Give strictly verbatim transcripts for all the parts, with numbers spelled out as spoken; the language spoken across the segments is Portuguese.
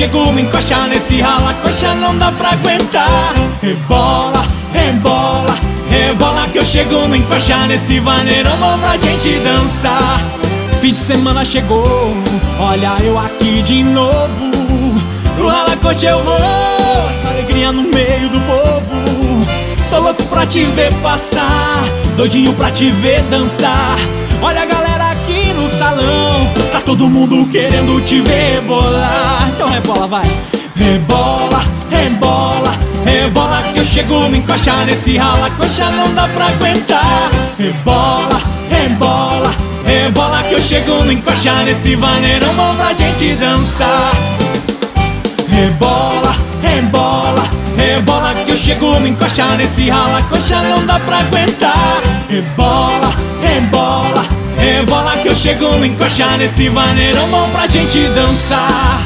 chego, me encoxa nesse rala, coxa não dá pra aguentar. Rebola, rebola, rebola que eu chego, me encoxa nesse vaneirão, bom pra gente dançar. Fim de semana chegou, olha eu aqui de novo. Pro rala, coxa eu vou, essa alegria no meio do povo. Tô louco pra te ver passar, doidinho pra te ver dançar. Olha a galera aqui no salão, tá todo mundo querendo te ver rebolar. Então rebola, vai. Rebola, rebola, rebola que eu chego, me encoxa nesse rala, coxa não dá pra aguentar. Rebola, rebola, rebola que eu chego, me encoxa nesse vaneirão, bom pra gente dançar. Rebola, rebola, rebola que eu chego, me encoxa nesse rala, coxa não dá pra aguentar. Rebola, rebola, rebola que eu chego, me encoxa nesse vaneirão, bom pra gente dançar.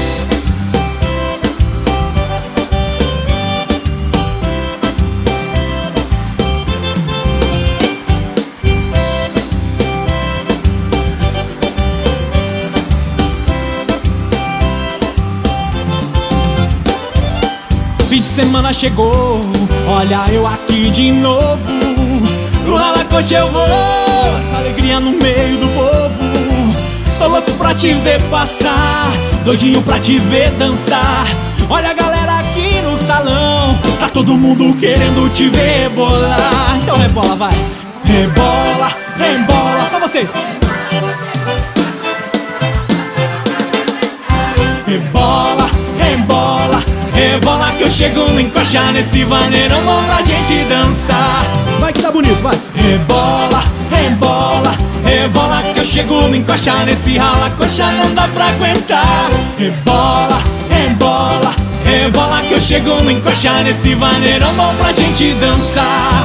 Fim de semana chegou, olha eu aqui de novo. Pro rala, coxa eu vou, essa alegria no meio do povo. Tô louco pra te ver passar, doidinho pra te ver dançar. Olha a galera aqui no salão, tá todo mundo querendo te ver rebolar. Então rebola, vai. Rebola, rebola, só vocês. Rebola, rebola, rebola que eu chego, me encoxa nesse vaneirão, bom pra gente dançar. Vai que tá bonito, vai. Rebola, rebola, rebola que eu chego, me encoxa nesse rala, coxa não dá pra aguentar. Rebola, rebola, rebola que eu chego, me encoxa nesse vaneirão, bom pra gente dançar.